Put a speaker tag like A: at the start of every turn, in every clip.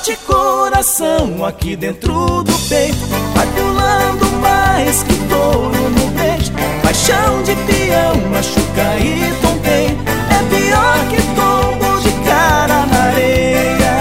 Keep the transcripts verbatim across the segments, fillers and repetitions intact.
A: Bate coração aqui dentro do peito, vai pulando mais que touro no peito. Paixão de peão, machuca e tonteia, é pior que tombo de cara na areia.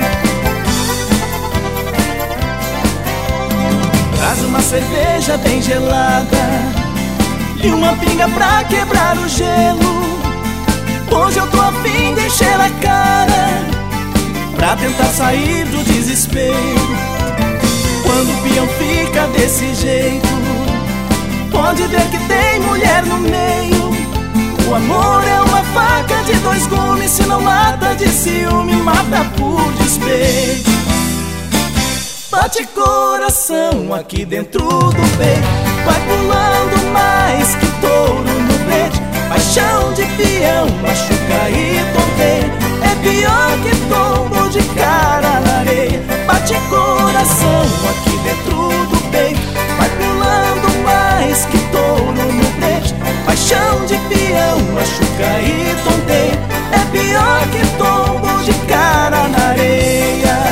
A: Traz uma cerveja bem gelada e uma pinga pra quebrar o gelo. Hoje eu tô a fim de encher a cara pra tentar sair do desespero. Quando o peão fica desse jeito, pode ver que tem mulher no meio. O amor é uma faca de dois gumes, se não mata de ciúme, mata por despeito. Bate coração aqui dentro do peito, vai pulando mais que touro no peito. Paixão de peão, machuca e tonteia, é pior que tombo de cara na areia. Bate coração aqui dentro do peito, vai pulando mais que touro no peito. Paixão de peão, machuca e tonteia, é pior que tombo de cara na areia.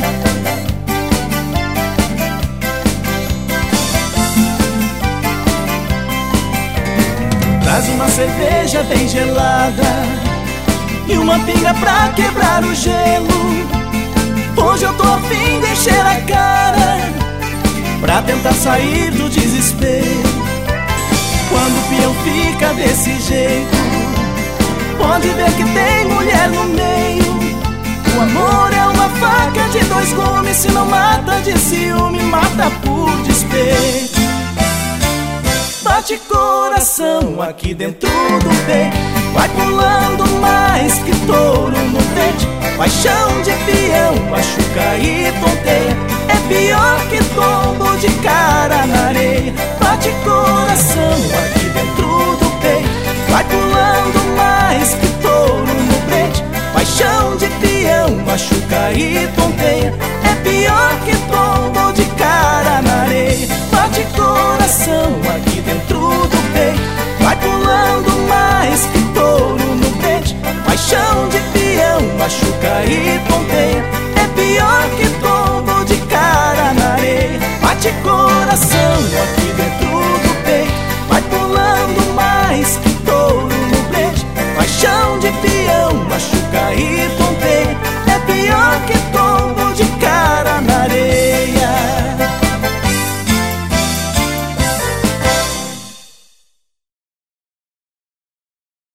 A: Traz uma cerveja bem gelada e uma pinga pra quebrar o gelo. Hoje eu tô a fim de encher a cara pra tentar sair do desespero. Quando o peão fica desse jeito, pode ver que tem mulher no meio. O amor é uma faca de dois gumes, se não mata de ciúme, mata por despeito. Bate coração aqui dentro do peito, vai pulando mais que touro no peito. Paixão de peão, machuca e tonteia, é pior que tombo de cara na areia. Bate coração aqui dentro do peito, vai pulando mais que touro no peito. Paixão de peão, machuca e tonteia, é pior que tombo de cara na areia. Bate coração aqui dentro do peito, vai pulando mais que touro no peito. Paixão de peão, machuca e tonteia, é pior que tombo de cara na areia. Bate coração aqui dentro do peito, vai pulando mais que touro no peito. Paixão de peão,